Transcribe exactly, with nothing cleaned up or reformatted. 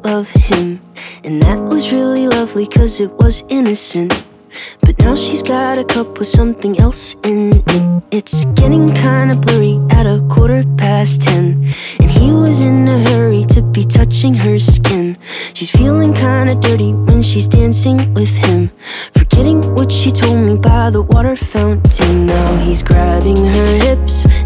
love him. And that was really lovely cause it was innocent. But now she's got a cup with something else in it. It's getting kinda blurry at a quarter past ten, and he was in a hurry to be touching her skin. She's feeling kinda dirty when she's dancing with him, forgetting what she told me by the water fountain. Now he's grabbing her hips,